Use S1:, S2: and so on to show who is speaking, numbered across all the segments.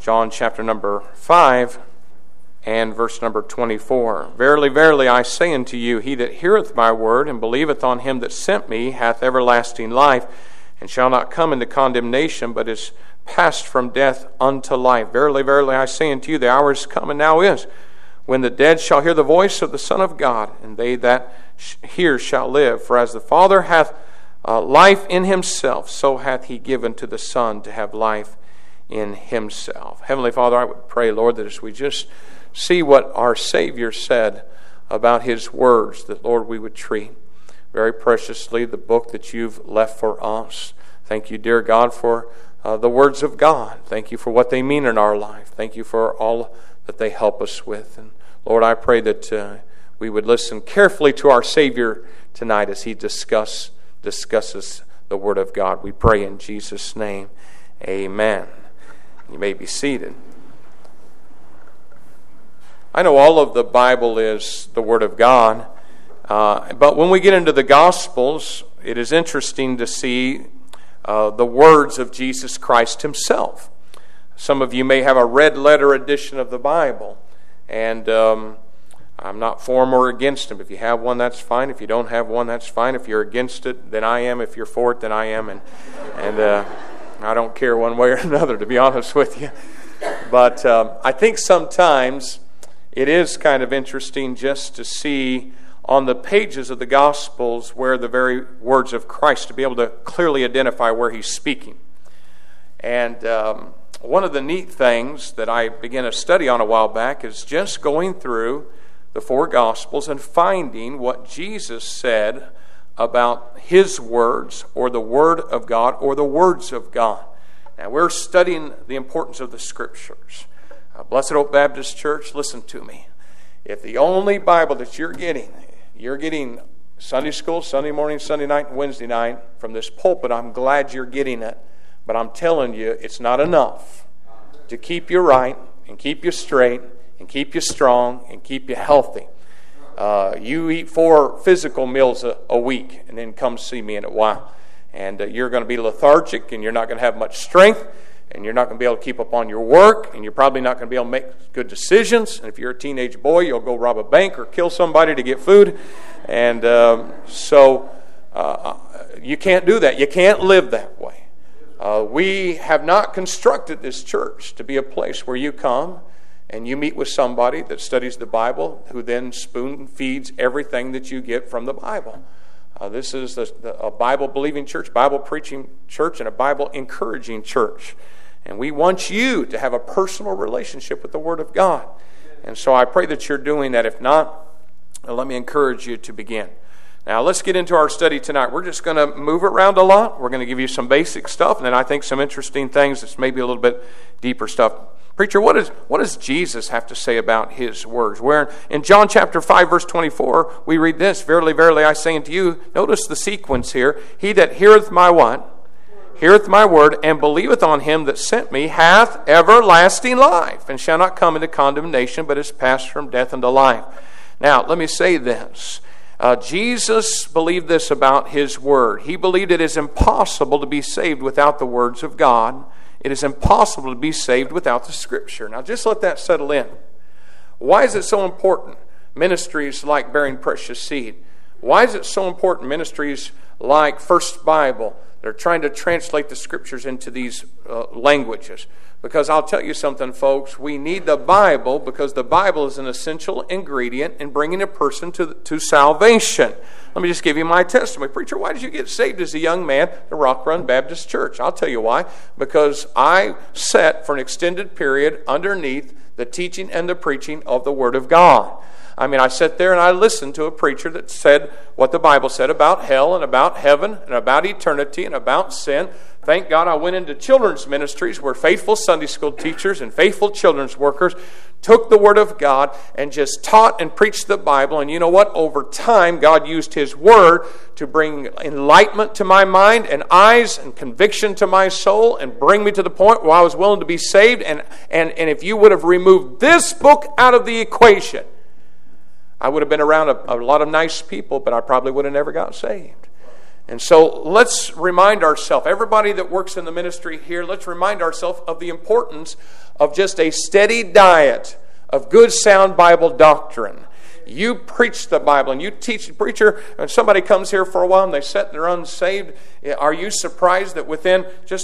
S1: John chapter number 5 and verse number 24. Verily, verily, I say unto you, he that heareth my word and believeth on him that sent me hath everlasting life, and shall not come into condemnation, but is passed from death unto life. Verily, verily, I say unto you, the hour is come, and now is, when the dead shall hear the voice of the Son of God, and they that hear shall live. For as the Father hath life in himself, so hath he given to the Son to have life in himself. Heavenly Father, I would pray, Lord, that as we just see what our Savior said about his words, that, Lord, we would treat very preciously the book that you've left for us. Thank you, dear God, for the words of God. Thank you for what they mean in our life. Thank you for all that they help us with. And Lord, I pray that we would listen carefully to our Savior tonight as he discusses the Word of God. We pray in Jesus' name. Amen. You may be seated. I know all of the Bible is the Word of God, but when we get into the Gospels, it is interesting to see the words of Jesus Christ himself. Some of you may have a red letter edition of the Bible, and I'm not for or against them. If you have one, that's fine. If you don't have one, that's fine. If you're against it, then I am. If you're for it, then I am. And I don't care one way or another, to be honest with you. But I think sometimes it is kind of interesting just to see on the pages of the Gospels where the very words of Christ, to be able to clearly identify where he's speaking. And one of the neat things that I began to study on a while back is just going through the four Gospels and finding what Jesus said about his words, or the Word of God, or the words of God. Now, we're studying the importance of the Scriptures. Blessed Hope Baptist Church, listen to me. If the only Bible that you're getting Sunday school, Sunday morning, Sunday night, and Wednesday night from this pulpit, I'm glad you're getting it. But I'm telling you, it's not enough to keep you right, and keep you straight, and keep you strong, and keep you healthy. You eat 4 physical meals a week, and then come see me in a while. And you're going to be lethargic, and you're not going to have much strength, and you're not going to be able to keep up on your work, and you're probably not going to be able to make good decisions. And if you're a teenage boy, you'll go rob a bank or kill somebody to get food. And so you can't do that. You can't live that way. We have not constructed this church to be a place where you come and you meet with somebody that studies the Bible, who then spoon feeds everything that you get from the Bible. This is a Bible-believing church, Bible-preaching church, and a Bible-encouraging church. And we want you to have a personal relationship with the Word of God. And so I pray that you're doing that. If not, let me encourage you to begin. Now, let's get into our study tonight. We're just going to move around a lot. We're going to give you some basic stuff, and then I think some interesting things that's maybe a little bit deeper stuff. Preacher, what does Jesus have to say about his words? Where in John chapter 5, verse 24, we read this, Verily, verily, I say unto you, notice the sequence here, he that heareth my what? Heareth my word, and believeth on him that sent me, hath everlasting life, and shall not come into condemnation, but is passed from death unto life. Now, let me say this. Jesus believed this about his word. He believed it is impossible to be saved without the words of God. It is impossible to be saved without the Scripture. Now, just let that settle in. Why is it so important? Ministries like Bearing Precious Seed. Why is it so important? Ministries like First Bible. They're trying to translate the Scriptures into these languages. Because I'll tell you something, folks. We need the Bible because the Bible is an essential ingredient in bringing a person to salvation. Let me just give you my testimony. Preacher, why did you get saved as a young man at Rock Run Baptist Church? I'll tell you why. Because I sat for an extended period underneath the teaching and the preaching of the Word of God. I mean, I sat there and I listened to a preacher that said what the Bible said about hell and about heaven and about eternity and about sin. Thank God I went into children's ministries where faithful Sunday school teachers and faithful children's workers took the Word of God and just taught and preached the Bible. And you know what? Over time, God used His Word to bring enlightenment to my mind and eyes and conviction to my soul and bring me to the point where I was willing to be saved. And if you would have removed this book out of the equation, I would have been around a lot of nice people, but I probably would have never got saved. And so let's remind ourselves, everybody that works in the ministry here, let's remind ourselves of the importance of just a steady diet of good, sound Bible doctrine. You preach the Bible and you teach the preacher, and somebody comes here for a while and they sit and they're unsaved. Are you surprised that within just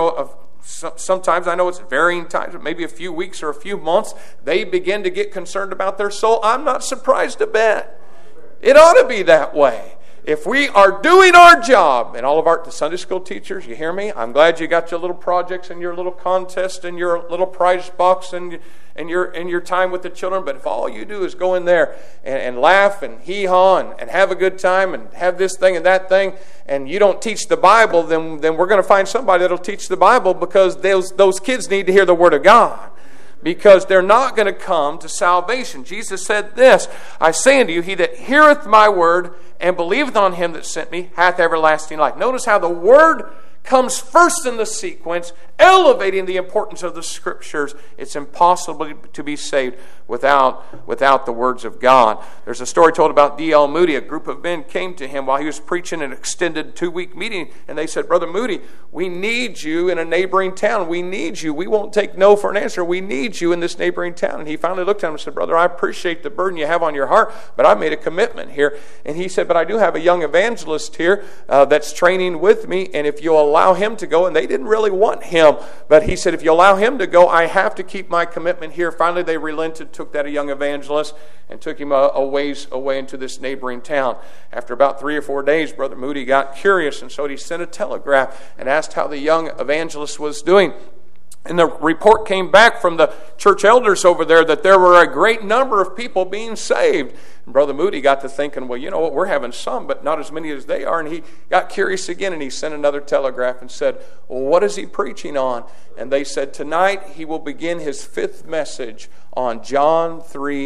S1: sometimes, I know it's varying times, maybe a few weeks or a few months, they begin to get concerned about their soul? I'm not surprised a bit. It ought to be that way. If we are doing our job, and all of the Sunday school teachers, you hear me? I'm glad you got your little projects and your little contest and your little prize box and your time with the children. But if all you do is go in there and laugh and hee-haw and have a good time and have this thing and that thing, and you don't teach the Bible, then we're going to find somebody that'll teach the Bible, because those kids need to hear the Word of God. Because they're not going to come to salvation. Jesus said this, I say unto you, he that heareth my word and believeth on him that sent me hath everlasting life. Notice how the word comes first in the sequence, elevating the importance of the Scriptures. It's impossible to be saved without the words of God. There's a story told about D.L. Moody. A group of men came to him while he was preaching an extended 2-week meeting, and they said, Brother Moody, we need you in a neighboring town. We need you. We won't take no for an answer. We need you in this neighboring town. And he finally looked at him and said, Brother, I appreciate the burden you have on your heart, but I made a commitment here. And he said, but I do have a young evangelist here that's training with me, and if you'll allow him to go, and they didn't really want him, but he said, if you allow him to go, I have to keep my commitment here. Finally, they relented, took that young evangelist, and took him a ways away into this neighboring town. After about 3 or 4 days, Brother Moody got curious, and so he sent a telegraph and asked how the young evangelist was doing. And the report came back from the church elders over there that there were a great number of people being saved. And Brother Moody got to thinking, well, you know what, we're having some, but not as many as they are. And he got curious again, and he sent another telegraph and said, well, what is he preaching on? And they said, tonight he will begin his 5th message on John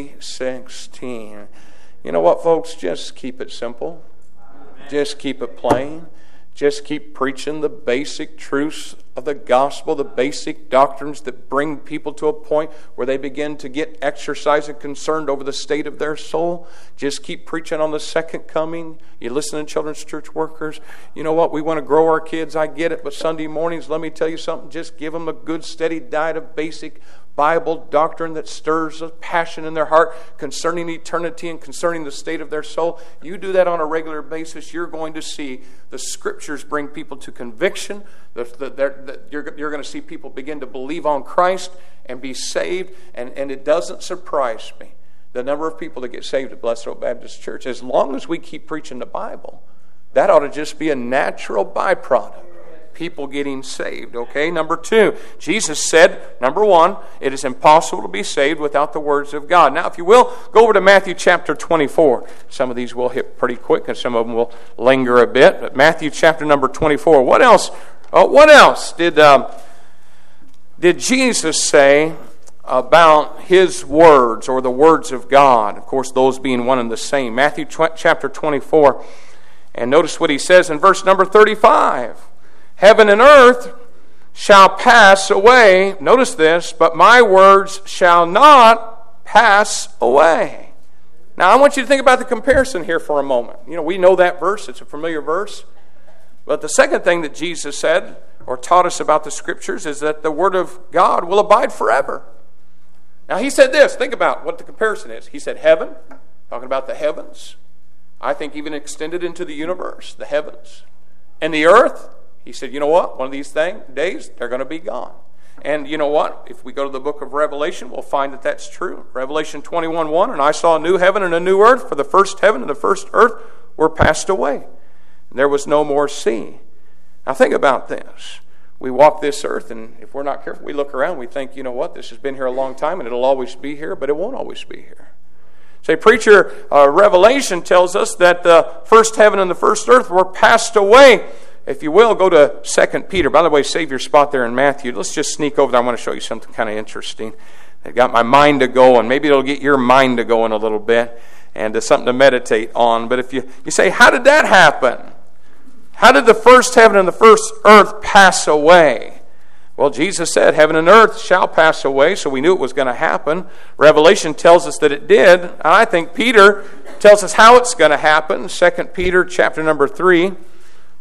S1: 3:16. You know what, folks? Just keep it simple. Amen. Just keep it plain. Just keep preaching the basic truths of the gospel, the basic doctrines that bring people to a point where they begin to get exercised and concerned over the state of their soul. Just keep preaching on the second coming. You listen to children's church workers. You know what? We want to grow our kids. I get it. But Sunday mornings, let me tell you something. Just give them a good, steady diet of basic Bible doctrine that stirs a passion in their heart concerning eternity and concerning the state of their soul. You do that on a regular basis, you're going to see the Scriptures bring people to conviction. You're going to see people begin to believe on Christ and be saved. And it doesn't surprise me, the number of people that get saved at Blessed Hope Baptist Church. As long as we keep preaching the Bible, that ought to just be a natural byproduct. People getting saved, okay? Number 2, Jesus said, number 1, it is impossible to be saved without the words of God. Now, if you will, go over to Matthew chapter 24. Some of these will hit pretty quick, and some of them will linger a bit. But Matthew chapter number 24. What else did Jesus say about his words, or the words of God? Of course, those being one and the same. Matthew chapter 24. And notice what he says in verse number 35. Heaven and earth shall pass away. Notice this, but my words shall not pass away. Now, I want you to think about the comparison here for a moment. You know, we know that verse. It's a familiar verse. But the second thing that Jesus said or taught us about the Scriptures is that the Word of God will abide forever. Now, he said this. Think about what the comparison is. He said heaven, talking about the heavens. I think even extended into the universe, the heavens. And the earth. He said, you know what? One of these days, they're going to be gone. And you know what? If we go to the book of Revelation, we'll find that that's true. Revelation 21:1, and I saw a new heaven and a new earth, for the first heaven and the first earth were passed away. And there was no more sea. Now think about this. We walk this earth, and if we're not careful, we look around, we think, you know what? This has been here a long time, and it'll always be here, but it won't always be here. Say, preacher, Revelation tells us that the first heaven and the first earth were passed away. If you will, go to 2 Peter. By the way, save your spot there in Matthew. Let's just sneak over there. I want to show you something kind of interesting. It got my mind to go, and maybe it'll get your mind to go in a little bit, and something to meditate on. But if you say, how did that happen? How did the first heaven and the first earth pass away? Well, Jesus said, heaven and earth shall pass away, so we knew it was going to happen. Revelation tells us that it did. And I think Peter tells us how it's going to happen. 2 Peter chapter number 3.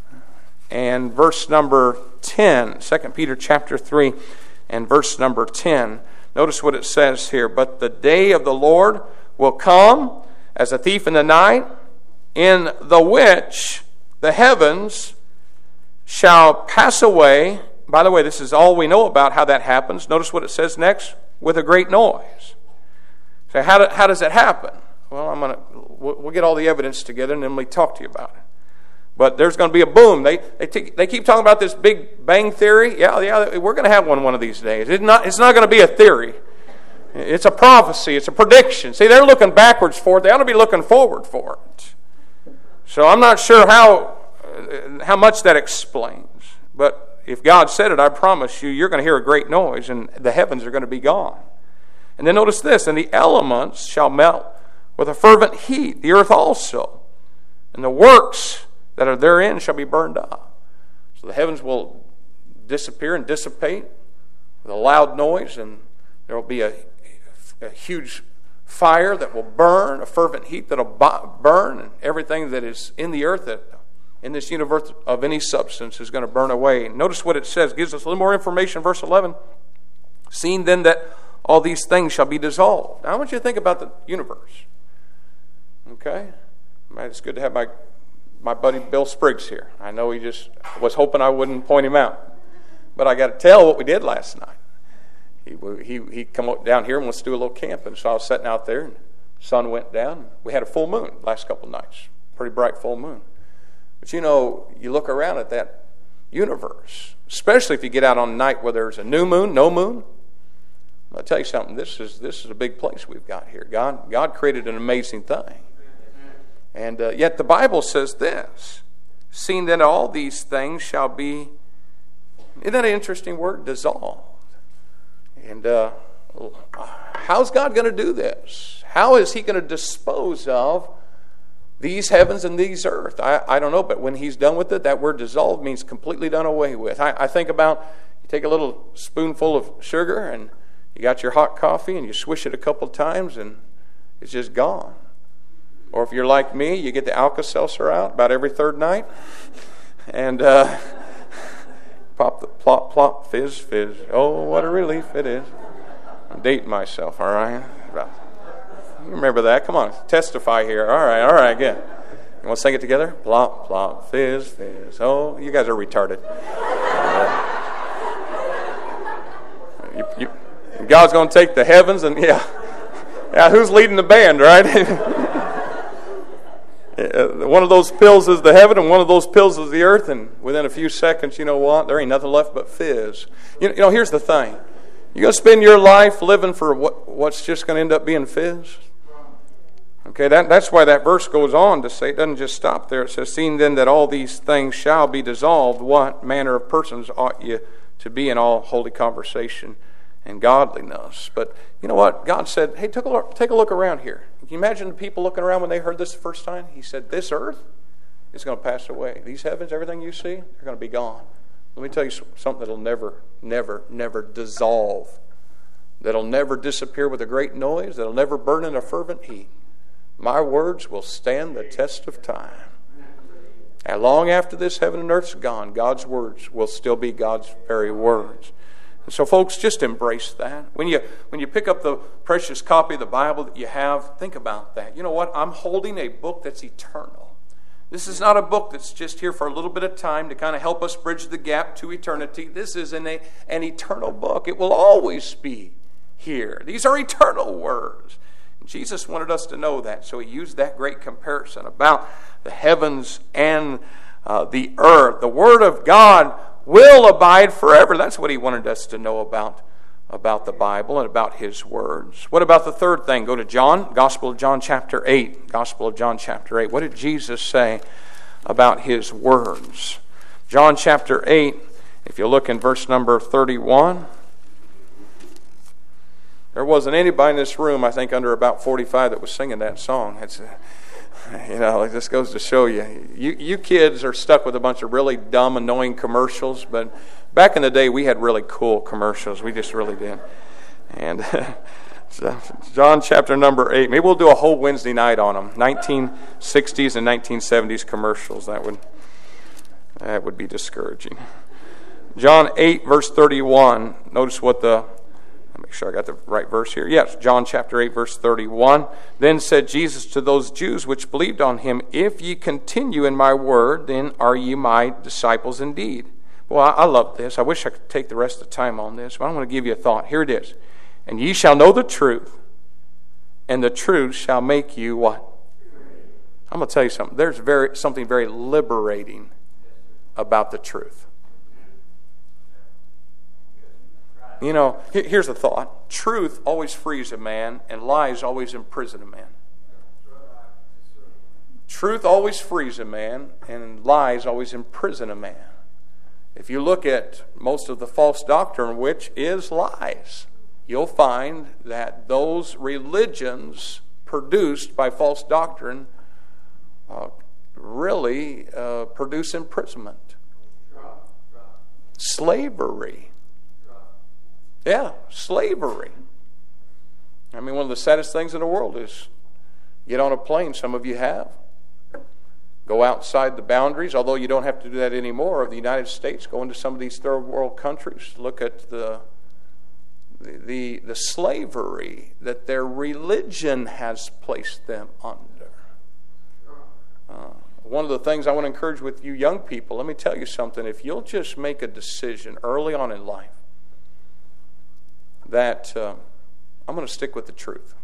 S1: and verse number 10. 2 Peter chapter 3 and verse number 10. Notice what it says here. But the day of the Lord will come as a thief in the night, in the which the heavens shall pass away. By the way, this is all we know about how that happens. Notice what it says next, with a great noise. So how does that happen? Well, we'll get all the evidence together and then we'll talk to you about it. But there's going to be a boom. They keep talking about this Big Bang Theory. Yeah, we're going to have one of these days. It's not going to be a theory. It's a prophecy. It's a prediction. See, they're looking backwards for it. They ought to be looking forward for it. So I'm not sure how much that explains. But if God said it, I promise you, you're going to hear a great noise and the heavens are going to be gone. And then notice this, and the elements shall melt with a fervent heat, the earth also, and the works that are therein shall be burned up. So the heavens will disappear and dissipate with a loud noise, and there will be a huge fire that will burn, a fervent heat that will burn, and everything that is in the earth that in this universe of any substance is going to burn away. Notice what it says. It gives us a little more information. Verse 11. Seeing then that all these things shall be dissolved. Now I want you to think about the universe. Okay? It's good to have my buddy Bill Spriggs here. I know he just was hoping I wouldn't point him out. But I got to tell what we did last night. He come down here and let's do a little camping. So I was sitting out there and the sun went down. We had a full moon last couple of nights. Pretty bright full moon. But you look around at that universe, especially if you get out on a night where there's a new moon, no moon. I'll tell you something, this is a big place we've got here. God created an amazing thing. And yet the Bible says this, seeing that all these things shall be, isn't that an interesting word? Dissolved. And how's God going to do this? How is He going to dispose of these heavens and these earth? I don't know, but when He's done with it, that word dissolved means completely done away with. I think about, you take a little spoonful of sugar and you got your hot coffee and you swish it a couple times and it's just gone. Or if you're like me, you get the Alka-Seltzer out about every third night and pop the plop, plop, fizz, fizz. Oh, what a relief it is. I'm dating myself, all right? You remember that? Come on, testify here. All right, good. You want to sing it together? Plop, plop, fizz, fizz. Oh, you guys are retarded. God's going to take the heavens and, who's leading the band, right? One of those pills is the heaven and one of those pills is the earth, and within a few seconds, you know what? There ain't nothing left but fizz. Here's the thing. You're going to spend your life living for what's just going to end up being fizz? Okay, that's why that verse goes on to say, it doesn't just stop there. It says, seeing then that all these things shall be dissolved, what manner of persons ought you to be in all holy conversation and godliness? But you know what? God said, hey, take a look around here. Can you imagine the people looking around when they heard this the first time? He said, this earth is going to pass away. These heavens, everything you see, they're going to be gone. Let me tell you something that'll never, never, never dissolve. That'll never disappear with a great noise. That'll never burn in a fervent heat. My words will stand the test of time. And long after this heaven and earth's gone, God's words will still be God's very words. And so, folks, just embrace that. When you pick up the precious copy of the Bible that you have, think about that. You know what? I'm holding a book that's eternal. This is not a book that's just here for a little bit of time to kind of help us bridge the gap to eternity. This is an eternal book. It will always be here. These are eternal words. And Jesus wanted us to know that, so He used that great comparison about the heavens and the earth. The Word of God will abide forever. That's what He wanted us to know about the Bible and about His words. What about the third thing? Go to John, Gospel of John chapter 8. Gospel of John chapter 8. What did Jesus say about His words? John chapter 8, if you look in verse number 31. There wasn't anybody in this room, I think, under about 45 that was singing that song. It just goes to show you kids are stuck with a bunch of really dumb, annoying commercials, but back in the day, we had really cool commercials. We just really did. And so John chapter number 8. Maybe we'll do a whole Wednesday night on them. 1960s and 1970s commercials. That would be discouraging. John 8, verse 31. Notice what let me make sure I got the right verse here. Yes, John chapter 8, verse 31. Then said Jesus to those Jews which believed on him, If ye continue in my word, then are ye my disciples indeed. Well, I love this. I wish I could take the rest of the time on this, but I'm going to give you a thought. Here it is. And ye shall know the truth, and the truth shall make you what? I'm going to tell you something. There's something very liberating about the truth. You know, here's the thought. Truth always frees a man, and lies always imprison a man. Truth always frees a man, and lies always imprison a man. If you look at most of the false doctrine, which is lies, you'll find that those religions produced by false doctrine really produce imprisonment. Slavery. Yeah, slavery. I mean, one of the saddest things in the world is get on a plane, some of you have. Go outside the boundaries, although you don't have to do that anymore, of the United States. Go into some of these third world countries. Look at the slavery that their religion has placed them under. One of the things I want to encourage with you young people, let me tell you something. If you'll just make a decision early on in life that I'm going to stick with the truth.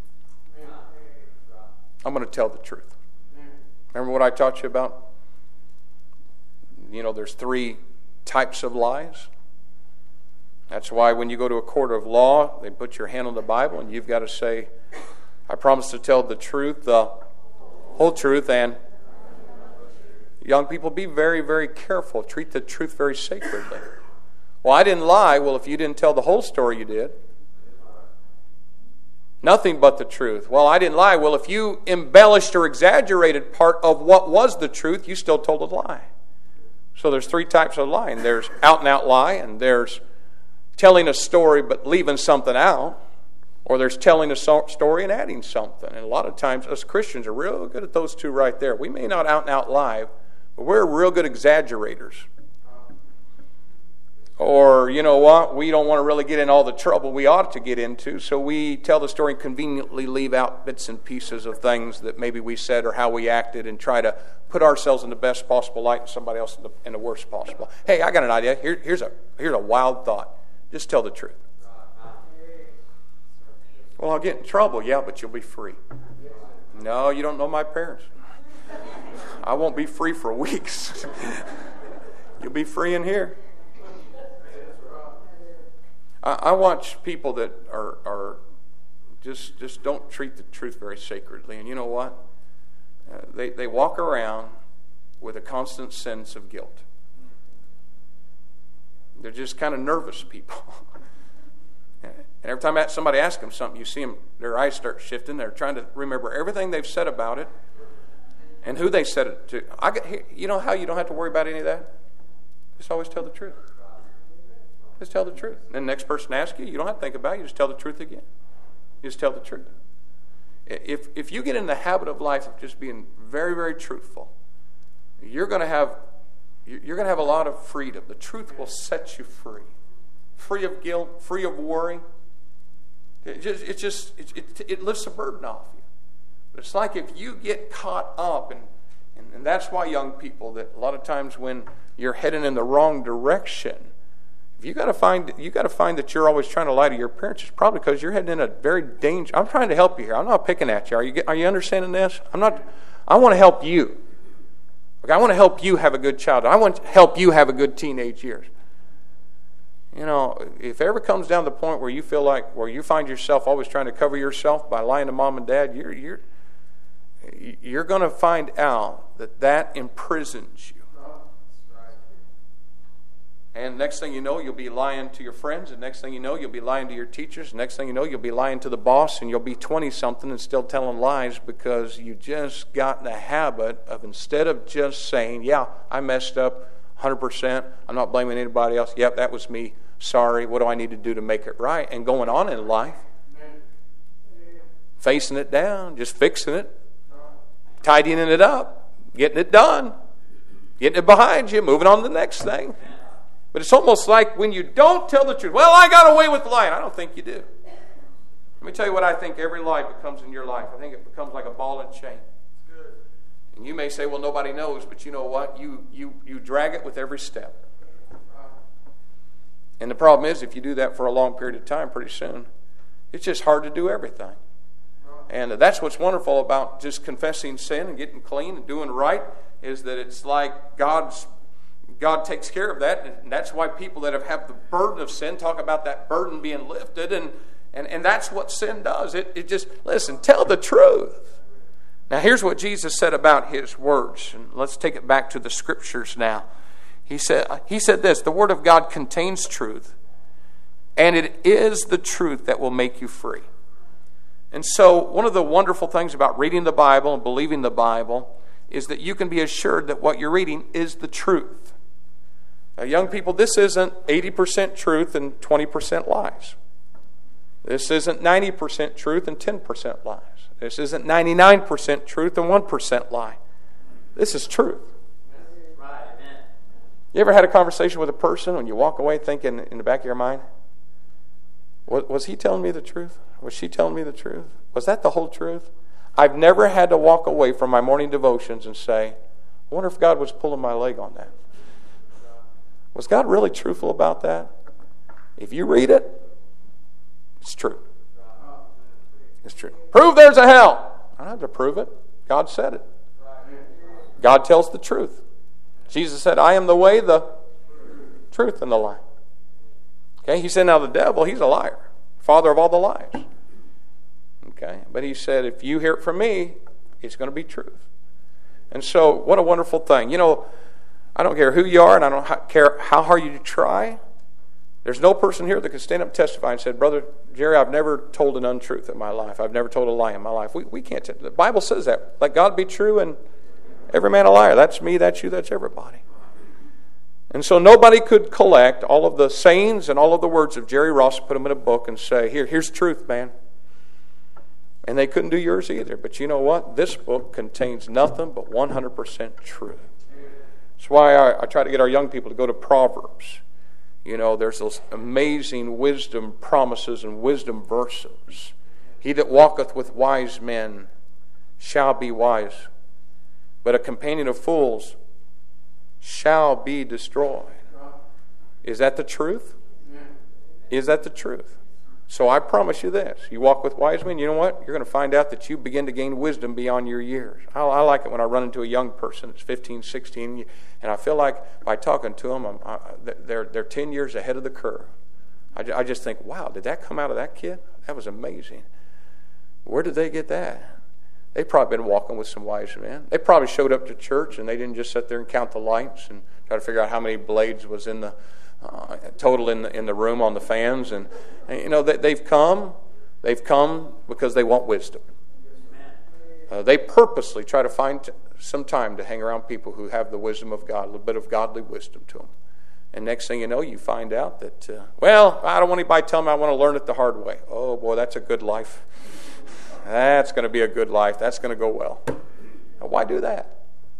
S1: I'm going to tell the truth. Remember what I taught you about? You know, there's 3 types of lies. That's why when you go to a court of law, they put your hand on the Bible and you've got to say, I promise to tell the truth, the whole truth, and young people, be very, very careful. Treat the truth very sacredly. Well, I didn't lie. Well, if you didn't tell the whole story, you did. Nothing but the truth. Well, I didn't lie. Well, if you embellished or exaggerated part of what was the truth, you still told a lie. So there's 3 types of lying. There's out-and-out lie, and there's telling a story but leaving something out, or there's telling a story and adding something. And a lot of times us Christians are real good at those 2 right there. We may not out-and-out lie, but we're real good exaggerators. Or, you know what, we don't want to really get in all the trouble we ought to get into, so we tell the story and conveniently leave out bits and pieces of things that maybe we said or how we acted and try to put ourselves in the best possible light and somebody else in the worst possible. Hey, I got an idea. Here's a wild thought. Just tell the truth. Well, I'll get in trouble. Yeah, but you'll be free. No, you don't know my parents. I won't be free for weeks. You'll be free in here. I watch people that are just don't treat the truth very sacredly. And you know what? They walk around with a constant sense of guilt. They're just kind of nervous people. And every time somebody asks them something, you see them, their eyes start shifting. They're trying to remember everything they've said about it and who they said it to. You know how you don't have to worry about any of that? Just always tell the truth. Just tell the truth. And the next person asks you, you don't have to think about it. You just tell the truth again. You just tell the truth. If you get in the habit of life of just being very, very truthful, you're going to have a lot of freedom. The truth will set you free. Free of guilt, free of worry. It lifts a burden off you. But it's like if you get caught up, and that's why young people, that a lot of times when you're heading in the wrong direction, if you got to find that you're always trying to lie to your parents, it's probably because you're heading in a very dangerous. I'm trying to help you here. I'm not picking at you. Are you understanding this? I want to help you. Okay, I want to help you have a good childhood. I want to help you have a good teenage years. You know, if it ever comes down to the point where you feel like, where you find yourself always trying to cover yourself by lying to mom and dad, you're going to find out that imprisons you. And next thing you know, you'll be lying to your friends. And next thing you know, you'll be lying to your teachers. Next thing you know, you'll be lying to the boss. And you'll be 20-something and still telling lies because you just got in the habit of, instead of just saying, yeah, I messed up 100%. I'm not blaming anybody else. Yep, that was me. Sorry. What do I need to do to make it right? And going on in life, facing it down, just fixing it, tidying it up, getting it done. getting it behind you, moving on to the next thing. But it's almost like when you don't tell the truth. Well, I got away with lying. I don't think you do. Let me tell you what I think every lie becomes in your life. I think it becomes like a ball and chain. And you may say, well, nobody knows, but you know what? You drag it with every step. And the problem is, if you do that for a long period of time, pretty soon, it's just hard to do everything. And that's what's wonderful about just confessing sin and getting clean and doing right, is that it's like God takes care of that. And that's why people that have the burden of sin talk about that burden being lifted. And that's what sin does. It just, listen, tell the truth. Now here's what Jesus said about His words. And let's take it back to the Scriptures now. He said this, the Word of God contains truth, and it is the truth that will make you free. And so one of the wonderful things about reading the Bible and believing the Bible is that you can be assured that what you're reading is the truth. Now, young people, this isn't 80% truth and 20% lies. This isn't 90% truth and 10% lies. This isn't 99% truth and 1% lie. This is truth.
S2: Right, amen.
S1: You ever had a conversation with a person when you walk away thinking in the back of your mind, was he telling me the truth? Was she telling me the truth? Was that the whole truth? I've never had to walk away from my morning devotions and say, I wonder if God was pulling my leg on that. Was God really truthful about that? If you read it, it's true. It's true. Prove there's a hell. I don't have to prove it. God said it. God tells the truth. Jesus said, I am the way, the truth, and the life. Okay, He said, now the devil, he's a liar. Father of all the lies. Okay, but He said, if you hear it from me, it's going to be truth. And so, what a wonderful thing. You know, I don't care who you are, and I don't care how hard you try. There's no person here that can stand up and testify and say, Brother Jerry, I've never told an untruth in my life. I've never told a lie in my life. We can't. The Bible says that. Let God be true and every man a liar. That's me, that's you, that's everybody. And so nobody could collect all of the sayings and all of the words of Jerry Ross, put them in a book and say, here's truth, man. And they couldn't do yours either. But you know what? This book contains nothing but 100% truth. That's why I try to get our young people to go to Proverbs. You know, there's those amazing wisdom promises and wisdom verses. He that walketh with wise men shall be wise, but a companion of fools shall be destroyed. Is that the truth? Is that the truth? So I promise you this. You walk with wise men, you know what? You're going to find out that you begin to gain wisdom beyond your years. I like it when I run into a young person that's 15, 16, and I feel like by talking to them, they're 10 years ahead of the curve. I just think, wow, did that come out of that kid? That was amazing. Where did they get that? They've probably been walking with some wise men. They probably showed up to church, and they didn't just sit there and count the lights and try to figure out how many blades was in the total in the room on the fans. And you know, they've come because they want wisdom. They purposely try to find some time to hang around people who have the wisdom of God, a little bit of godly wisdom to them. And next thing you know, you find out that, well, I don't want anybody telling me I want to learn it the hard way. Oh, boy, that's a good life. That's going to be a good life. That's going to go well. Now, why do that?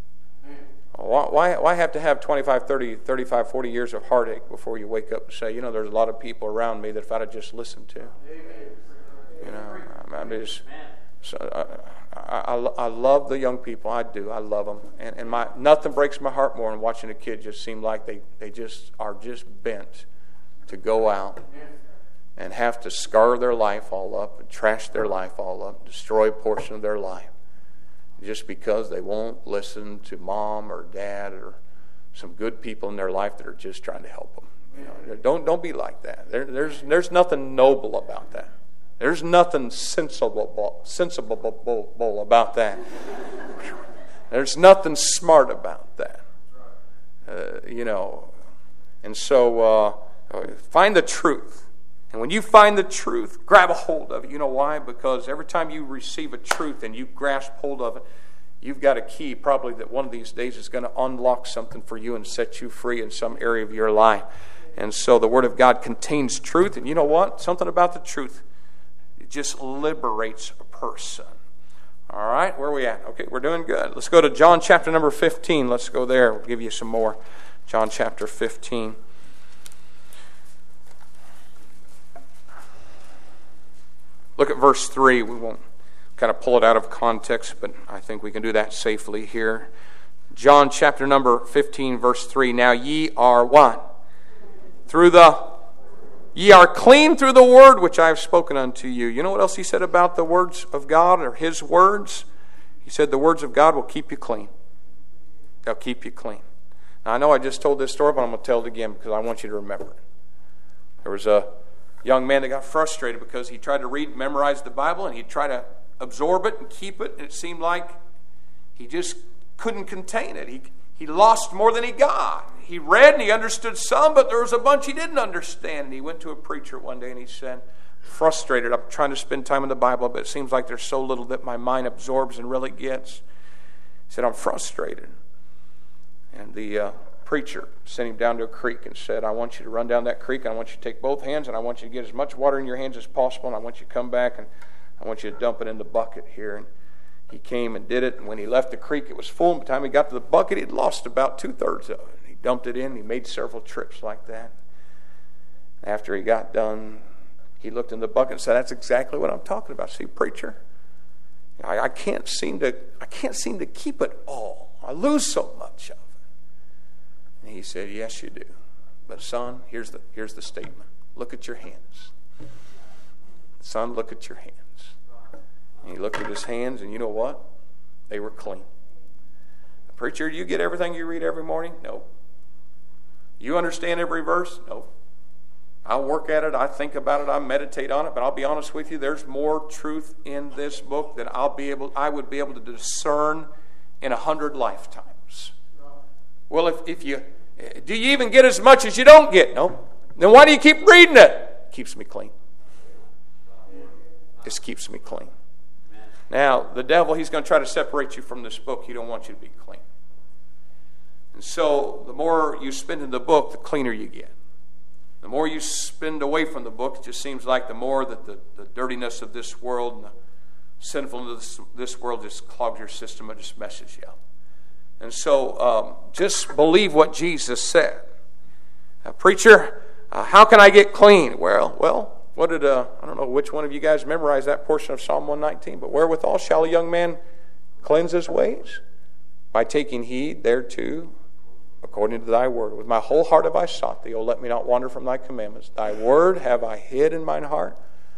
S1: Why have to have 25, 30, 35, 40 years of heartache before you wake up and say, you know, there's a lot of people around me that if I'd have just listened to. You know, I'm just... So, I love the young people. I do. I love them. And nothing breaks my heart more than watching a kid just seem like they just are just bent to go out and have to scar their life all up and trash their life all up, destroy a portion of their life just because they won't listen to mom or dad or some good people in their life that are just trying to help them. You know, don't be like that. There's nothing noble about that. There's nothing sensible about that. There's nothing smart about that. You know, and so find the truth. And when you find the truth, grab a hold of it. You know why? Because every time you receive a truth and you grasp hold of it, you've got a key probably that one of these days is going to unlock something for you and set you free in some area of your life. And so the Word of God contains truth. And you know what? Something about the truth just liberates a person. All right, where are we at? Okay, we're doing good. Let's go to John chapter number 15. Let's go there. We'll give you some more. John chapter 15. Look at verse 3. We won't kind of pull it out of context, but I think we can do that safely here. John chapter number 15, verse 3. Now ye are what? Ye are clean through the word which I have spoken unto you. You know what else he said about the words of God, or his words? He said the words of God will keep you clean. They'll keep you clean. Now, I know I just told this story, but I'm going to tell it again because I want you to remember it. There was a young man that got frustrated because he tried to read and memorize the Bible, and he'd try to absorb it and keep it, and it seemed like he just couldn't contain it. He lost more than he got. He read and he understood some, but there was a bunch he didn't understand. And he went to a preacher one day and he said, frustrated, I'm trying to spend time in the Bible, but it seems like there's so little that my mind absorbs and really gets. He said, I'm frustrated. And the preacher sent him down to a creek and said, I want you to run down that creek, and I want you to take both hands, and I want you to get as much water in your hands as possible, and I want you to come back, and I want you to dump it in the bucket here. And he came and did it, and when he left the creek, it was full. And by the time he got to the bucket, he'd lost about 2/3 of it. He dumped it in. He made several trips like that. After he got done, he looked in the bucket and said, that's exactly what I'm talking about. See, preacher, I can't seem to keep it all. I lose so much of it. And he said, yes, you do. But son, here's the statement. Look at your hands. Son, look at your hands. And he looked at his hands, and you know what? They were clean. Preacher, do you get everything you read every morning? No. You understand every verse? No. I work at it, I think about it, I meditate on it, but I'll be honest with you, there's more truth in this book that I would be able to discern in 100 lifetimes. Well, if you do you even get as much as you don't get? No. Then why do you keep reading it? It keeps me clean. This keeps me clean. Now, the devil, he's going to try to separate you from this book. He don't want you to be clean. And so, the more you spend in the book, the cleaner you get. The more you spend away from the book, it just seems like the more that the dirtiness of this world and the sinfulness of this world just clogs your system and just messes you up. And so, just believe what Jesus said. Preacher, how can I get clean? Well, what did, I don't know which one of you guys memorized that portion of Psalm 119, but wherewithal shall a young man cleanse his ways? By taking heed thereto, according to thy word. With my whole heart have I sought thee, O let me not wander from thy commandments. Thy word have I hid in mine heart.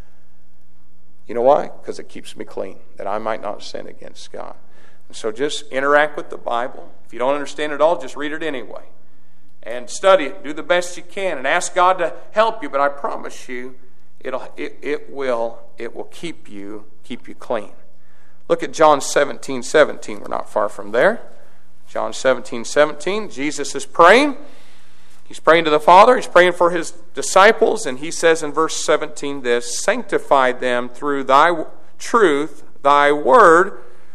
S1: You know why? Because it keeps me clean, that I might not sin against God. And so just interact with the Bible. If you don't understand it all, just read it anyway. And study it. Do the best you can. And ask God to help you. But I promise you, it will keep you clean. Look at John 17:17. We're not far from there. John 17:17. Jesus is praying. He's praying to the Father. He's praying for his disciples. And he says in verse 17 this, sanctify them through thy truth. Thy word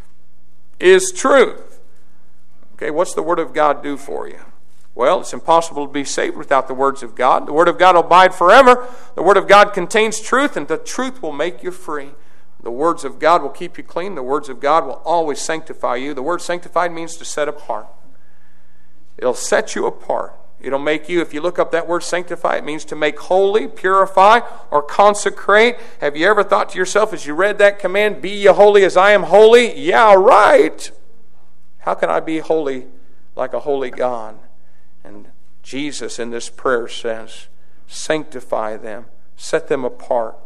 S1: is truth. Okay, what's the word of God do for you? Well, it's impossible to be saved without the words of God. The word of God will abide forever. The word of God contains truth, and the truth will make you free. The words of God will keep you clean. The words of God will always sanctify you. The word sanctified means to set apart. It'll set you apart. It'll make you, if you look up that word sanctify, it means to make holy, purify, or consecrate. Have you ever thought to yourself as you read that command, be ye holy as I am holy? Yeah, right. How can I be holy like a holy God? And Jesus in this prayer says, sanctify them, set them apart,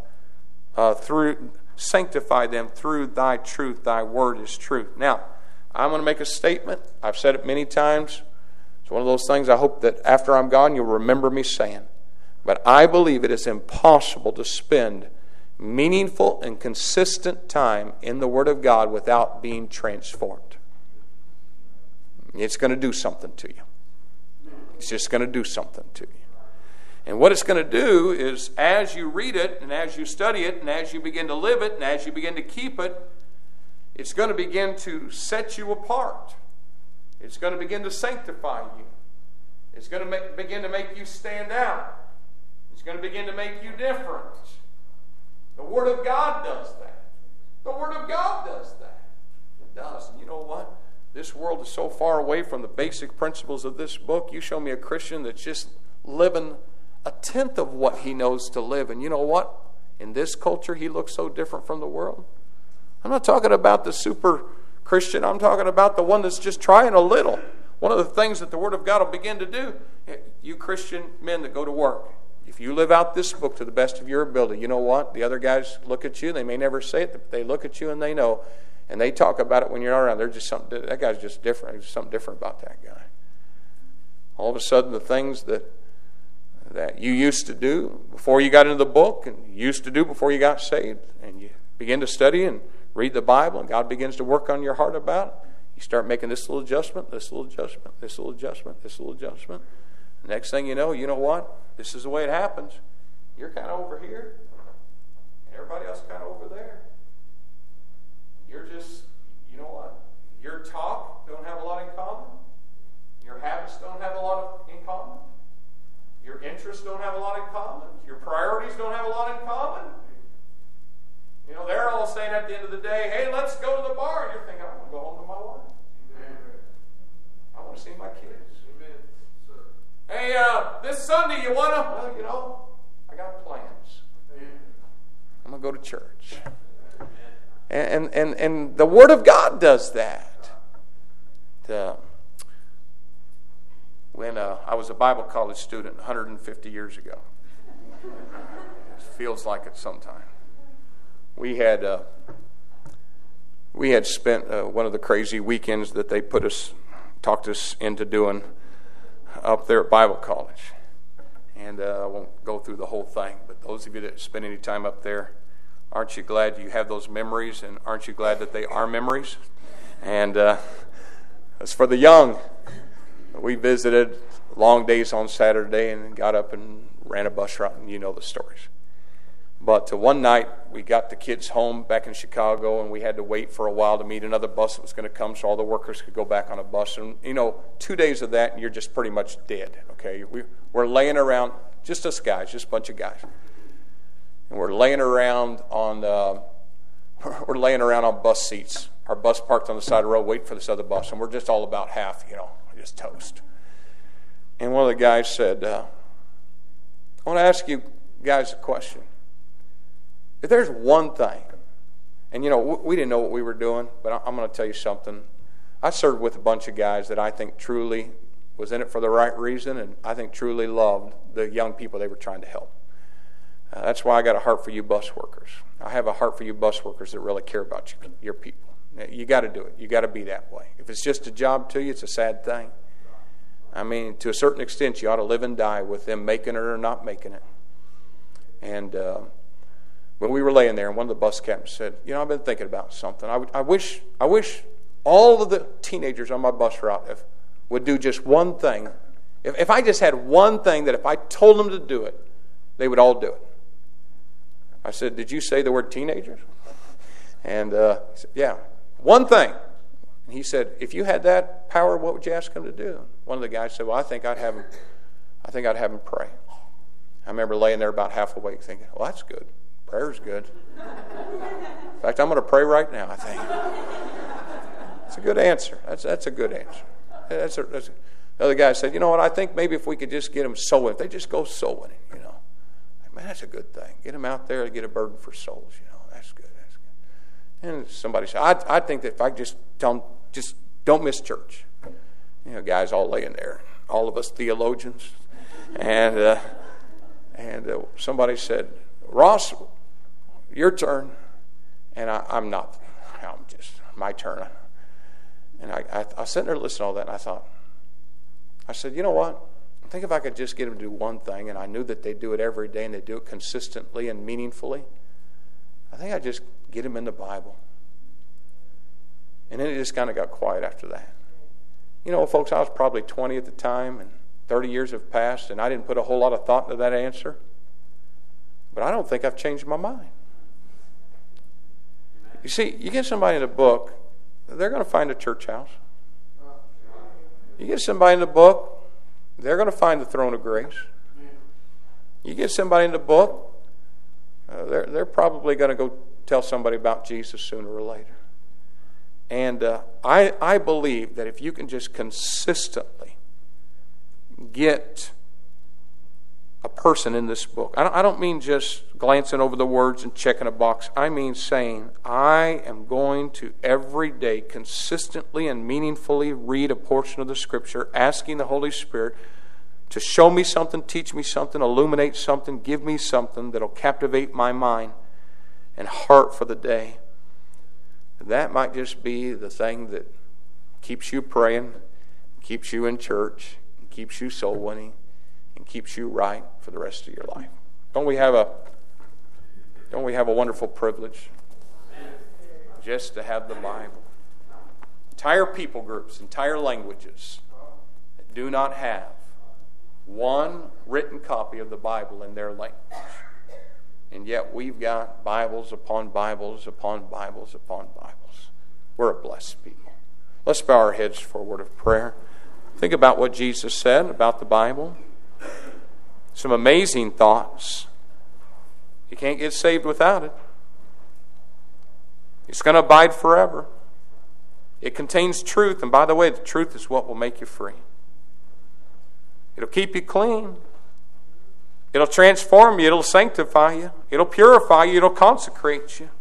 S1: sanctify them through thy truth. Thy word is truth. Now, I'm going to make a statement. I've said it many times. It's one of those things I hope that after I'm gone you'll remember me saying. But I believe it is impossible to spend meaningful and consistent time in the Word of God without being transformed. It's going to do something to you. It's just going to do something to you. And what it's going to do is as you read it and as you study it and as you begin to live it and as you begin to keep it, it's going to begin to set you apart. It's going to begin to sanctify you. It's going to begin to make you stand out. It's going to begin to make you different. The Word of God does that. The Word of God does that. does. And you know what? This world is so far away from the basic principles of this book. You show me a Christian that's just living a tenth of what he knows to live. And you know what? In this culture, he looks so different from the world. I'm not talking about the super Christian. I'm talking about the one that's just trying a little. One of the things that the Word of God will begin to do, you Christian men that go to work, if you live out this book to the best of your ability, you know what? The other guys look at you. They may never say it, but they look at you and they know. And they talk about it when you're not around. They're just something. That guy's just different. There's something different about that guy. All of a sudden, the things that you used to do before you got into the book, and you used to do before you got saved, and you begin to study and read the Bible, and God begins to work on your heart about it. You start making this little adjustment, this little adjustment, this little adjustment, this little adjustment. The next thing you know what? This is the way it happens. You're kind of over here, and everybody else kind of over there. You're just, you know what? Your talk don't have a lot in common. Your habits don't have a lot in common. Your interests don't have a lot in common. Your priorities don't have a lot in common. You know, they're all saying at the end of the day, hey, let's go to the bar. And you're thinking, I want to go home to my wife. Amen. I want to see my kids. Amen. Hey, this Sunday, you want to? Well, you know, I got plans. Amen. I'm going to go to church. And the Word of God does that. When I was a Bible college student 150 years ago, it feels like it sometime. We had spent one of the crazy weekends that they talked us into doing up there at Bible college. And I won't go through the whole thing, but those of you that spend any time up there, aren't you glad you have those memories, and aren't you glad that they are memories? And as for the young, we visited long days on Saturday and got up and ran a bus route, and you know the stories. But one night, we got the kids home back in Chicago, and we had to wait for a while to meet another bus that was going to come so all the workers could go back on a bus. And, 2 days of that, and you're just pretty much dead, okay? We're laying around, just us guys, just a bunch of guys. And we're laying around on bus seats. Our bus parked on the side of the road, waiting for this other bus, and we're just all about half, just toast. And one of the guys said, I want to ask you guys a question. If there's one thing, and we didn't know what we were doing, but I'm going to tell you something. I served with a bunch of guys that I think truly was in it for the right reason, and I think truly loved the young people they were trying to help. That's why I got a heart for you bus workers. I have a heart for you bus workers that really care about your people. You got to do it. You got to be that way. If it's just a job to you, it's a sad thing. I mean, to a certain extent, you ought to live and die with them making it or not making it. And when we were laying there, and one of the bus captains said, I've been thinking about something. I wish all of the teenagers on my bus route would do just one thing. If I just had one thing that if I told them to do it, they would all do it. I said, did you say the word teenagers? And he said, yeah, one thing. And he said, if you had that power, what would you ask them to do? One of the guys said, well, I think I'd have them pray. I remember laying there about half awake thinking, well, that's good. Prayer's good. In fact, I'm going to pray right now, I think. It's a good answer. That's a good answer. The other guy said, you know what, I think maybe if we could just get them sowing, if they just go sowing, man, that's a good thing. Get them out there to get a burden for souls, that's good. And somebody said, I think that if I just tell them, just don't miss church. Guys all laying there, all of us theologians. And somebody said, Ross, your turn. And I'm not. I'm just, my turn. And I was sitting there listening to all that, and I said, you know what? I think if I could just get them to do one thing, and I knew that they do it every day, and they do it consistently and meaningfully, I think I'd just get them in the Bible. And then it just kind of got quiet after that. Folks, I was probably 20 at the time, and 30 years have passed, and I didn't put a whole lot of thought into that answer. But I don't think I've changed my mind. You see, you get somebody in a book, they're going to find a church house. You get somebody in the book, they're going to find the throne of grace. You get somebody in the book, they're probably going to go tell somebody about Jesus sooner or later. And I believe that if you can just consistently get a person in this book. I don't mean just glancing over the words and checking a box. I mean saying, I am going to every day consistently and meaningfully read a portion of the Scripture, asking the Holy Spirit to show me something, teach me something, illuminate something, give me something that will captivate my mind and heart for the day. That might just be the thing that keeps you praying, keeps you in church, keeps you soul winning, and keeps you right for the rest of your life. Don't we have a wonderful privilege just to have the Bible? Entire people groups, entire languages that do not have one written copy of the Bible in their language. And yet we've got Bibles upon Bibles upon Bibles upon Bibles. We're a blessed people. Let's bow our heads for a word of prayer. Think about what Jesus said about the Bible. Some amazing thoughts. You can't get saved without it. It's going to abide forever. It contains truth, and by the way, the truth is what will make you free. It'll keep you clean. It'll transform you. It'll sanctify you. It'll purify you. It'll consecrate you.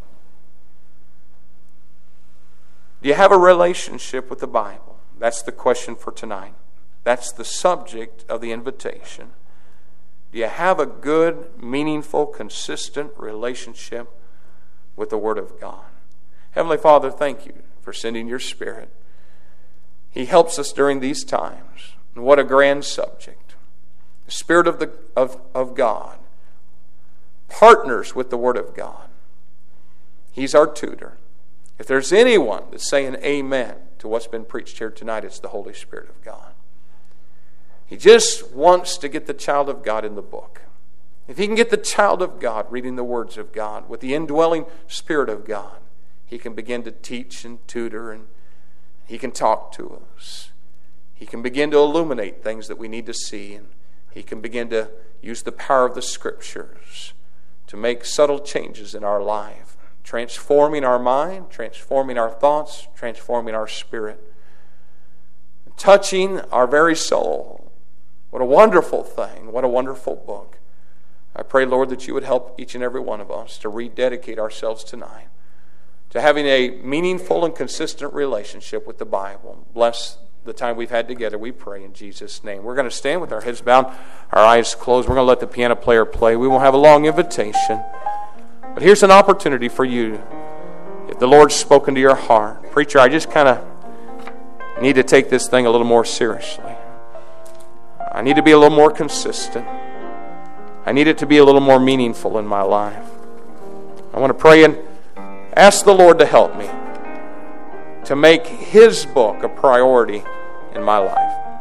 S1: Do you have a relationship with the Bible? That's the question for tonight. That's the subject of the invitation. Do you have a good, meaningful, consistent relationship with the Word of God? Heavenly Father, thank you for sending your Spirit. He helps us during these times. And what a grand subject. The Spirit of God partners with the Word of God. He's our tutor. If there's anyone that's saying amen to what's been preached here tonight, it's the Holy Spirit of God. He just wants to get the child of God in the book. If he can get the child of God reading the words of God with the indwelling Spirit of God, he can begin to teach and tutor, and he can talk to us. He can begin to illuminate things that we need to see, and he can begin to use the power of the Scriptures to make subtle changes in our life, transforming our mind, transforming our thoughts, transforming our spirit, touching our very soul. What a wonderful thing. What a wonderful book. I pray, Lord, that you would help each and every one of us to rededicate ourselves tonight to having a meaningful and consistent relationship with the Bible. Bless the time we've had together, we pray in Jesus' name. We're going to stand with our heads bowed, our eyes closed. We're going to let the piano player play. We won't have a long invitation. But here's an opportunity for you. If the Lord's spoken to your heart, preacher, I just kind of need to take this thing a little more seriously. I need to be a little more consistent. I need it to be a little more meaningful in my life. I want to pray and ask the Lord to help me to make His book a priority in my life.